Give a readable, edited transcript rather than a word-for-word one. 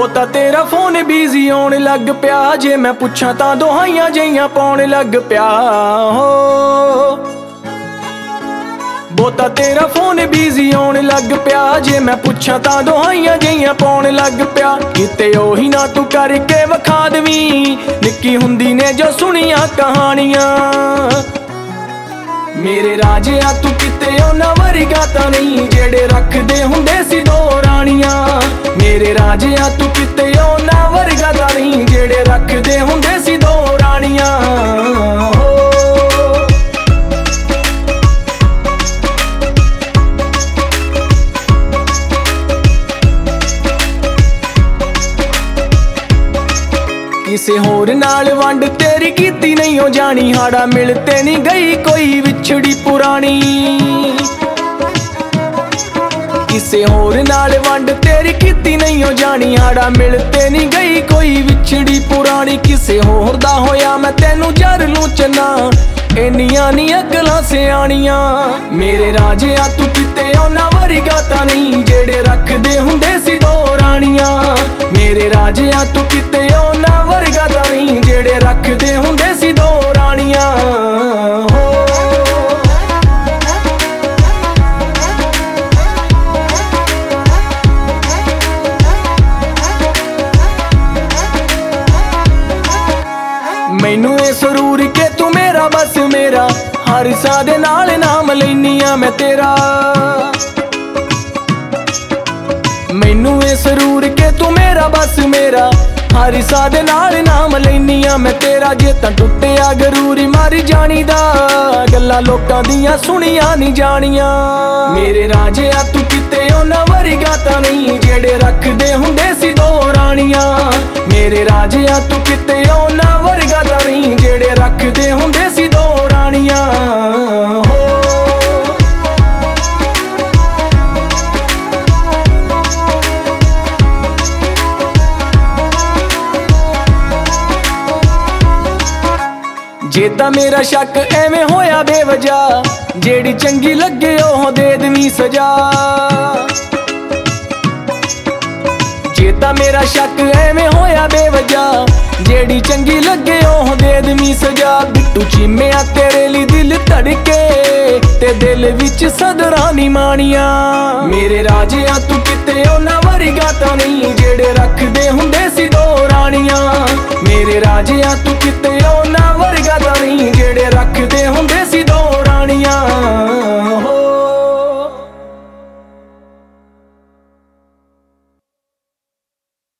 ਬੋਤਾ ਤੇਰਾ phone busy ਆਉਣ ਲੱਗ ਪਿਆ, ਜੇ ਮੈਂ ਪੁੱਛਾਂ ਤਾਂ ਦੁਹਾਈਆਂ ਜਿਹੀਆਂ ਪਾਉਣ ਲੱਗ ਪਿਆ ਹੋ। ਬੋਤਾ ਤੇਰਾ ਫੋਨ ਬਿਜ਼ੀ ਆਉਣ ਲੱਗ ਪਿਆ, ਜੇ ਮੈਂ ਪੁੱਛਾਂ ਤਾਂ ਦੁਹਾਈਆਂ ਜਿਹੀਆਂ ਪਾਉਣ ਲੱਗ ਪਿਆ। ਕਿਤੇ ਉਹੀ ਨਾ ਤੂੰ ਕਰਕੇ ਵਿਖਾ ਦਵੀਂ, ਨਿੱਕੀ ਹੁੰਦੀ ਨੇ ਜੋ ਸੁਣੀਆਂ ਕਹਾਣੀਆਂ। ਮੇਰੇ ਰਾਜਿਆ ਤੂੰ ਕਿਤੇ ਉਹਨਾਂ ਵਰਗਾ ਤਾਂ ਨਹੀਂ, ਜਿਹੜੇ ਰੱਖਦੇ ਹੁੰਦੇ ਸੀ ਦੋ ਰਾਣੀਆਂ। ਮੇਰੇ ਰਾਜਿਆ ਤੂੰ ਕਿਤੇ ਉਹਨਾਂ ਵਰਗਾ ਤਾਂ ਨਹੀਂ, ਜਿਹੜੇ ਰੱਖਦੇ ਹੁੰਦੇ ਸੀ ਦੋ ਰਾਣੀਆਂ। ਕਿਸੇ ਹੋਰ ਨਾਲ ਵੰਡ ਤੇਰੀ ਕੀਤੀ ਨਹੀਂ ਉਹ ਜਾਣੀ, ਹਾੜਾ ਮਿਲ ਤੇ ਨਹੀਂ ਗਈ ਕੋਈ ਵਿਛੜੀ ਪੁਰਾਣੀ। ਕਿਸੇ ਹੋਰ ਨਾਲ ਵੰਡ ਤੇਰੀ ਕੀਤੀ ਨਹੀਂ ਉਹ ਜਾਣੀ, ਹਾੜਾ ਮਿਲ ਤੇ ਨਹੀਂ ਗਈ ਕੋਈ ਵਿਛੜੀ ਪੁਰਾਣੀ। ਕਿਸੇ ਹੋਰ ਦਾ ਹੋਇਆ ਮੈਂ ਤੈਨੂੰ ਜਰ ਨੂੰ ਚੰਨਾ, ਇੰਨੀਆਂ ਨੀ ਅਕਲਾਂ ਸਿਆਣੀਆਂ। ਮੇਰੇ ਰਾਜਿਆ ਤੂੰ ਕਿਤੇ ਉਹਨਾਂ ਵਰਗਾ ਤਾਂ ਨਹੀਂ, ਜਿਹੜੇ ਰੱਖਦੇ ਹੁੰਦੇ ਸੀ ਦੋ ਰਾਣੀਆਂ। ਮੇਰੇ ਰਾਜਿਆ ਤੂੰ ਕਿਤੇ ਉਹਨਾਂ ਵਰਗਾ ਤਾਂ ਨਹੀਂ, ਜਿਹੜੇ ਰੱਖਦੇ ਹੁੰਦੇ ਸੀ ਦੋ ਰਾਣੀਆਂ। ਮੈਨੂੰ ਇਹ ਸਰੂਰ ਕੇ ਤੂੰ ਮੇਰਾ ਬਸ ਮੇਰਾ, ਹਰ ਸਾਹ ਦੇ ਨਾਲ ਨਾਮ ਲੈਨੀ ਆ ਮੈਂ ਤੇਰਾ। ਮੈਨੂੰ ਇਹ ਸਰੂਰ ਕੇ ਤੂੰ ਮੇਰਾ ਬਸ ਮੇਰਾ, ਹਰ ਸਾਹ ਦੇ ਨਾਲ ਨਾਮ ਲੈਨੀ ਆ ਮੈਂ ਤੇਰਾ। ਜੇ ਤਾਂ ਟੁੱਟਿਆ ਗਰੂਰੀ ਮਰ ਜਾਣੀ ਦਾ, ਗੱਲਾਂ ਲੋਕਾਂ ਦੀਆਂ ਸੁਣੀਆਂ ਨਹੀਂ ਜਾਣੀਆਂ। ਮੇਰੇ ਰਾਜਿਆ ਤੂੰ ਕਿਤੇ ਉਹਨਾਂ ਵਰਗਾ ਤਾਂ ਨਹੀਂ, ਜਿਹੜੇ ਰੱਖਦੇ ਹੁੰਦੇ ਸੀ ਦੋ ਰਾਣੀਆਂ। ਮੇਰੇ ਰਾਜਿਆ ਤੂੰ ਕਿਤੇ ਉਹਨਾਂ ਵਰਗਾ ਤਾਂ ਨਹੀਂ, ਜਿਹੜੇ ਰੱਖਦੇ ਹੁੰਦੇ ਸੀ ਦੋ ਰਾਣੀਆਂ। ਜੇ ਤਾਂ ਮੇਰਾ ਸ਼ੱਕ ਐਵੇਂ ਹੋਇਆ ਬੇਵਜ੍ਹਾ, ਜਿਹੜੀ ਚੰਗੀ ਲੱਗੇ ਉਹ ਦੇ ਦੇਵੀਂ ਸਜ਼ਾ। ਜੇ ਤਾਂ ਮੇਰਾ ਸ਼ੱਕ ਐਵੇਂ ਹੋਇਆ ਬੇਵਜ੍ਹਾ, ਜਿਹੜੀ ਚੰਗੀ ਲੱਗੇ ਉਹ ਦੇ ਦੇਵੀਂ ਸਜ਼ਾ। ਬਿੱਟੂ ਚੀਮਿਆ ਤੇਰੇ ਲਈ ਦਿਲ ਧੜਕੇ, ਤੇ ਦਿਲ ਵਿੱਚ ਸਦਰਾਂ ਨੀ ਮਾਣੀਆਂ। ਮੇਰੇ ਰਾਜਿਆ ਤੂੰ ਕਿਤੇ ਉਹਨਾਂ ਵਰਗਾ ਤਾਂ ਨਹੀਂ, ਜਿਹੜੇ ਰੱਖਦੇ ਹੁੰਦੇ ਸੀ ਦੋ ਰਾਣੀਆਂ। ਮੇਰੇ ਰਾਜਿਆ ਤੂੰ ਕਿਤੇ ਉਹਨਾਂ ਵਰਗਾ ਤਾਂ ਨਹੀਂ, ਜਿਹੜੇ ਰੱਖਦੇ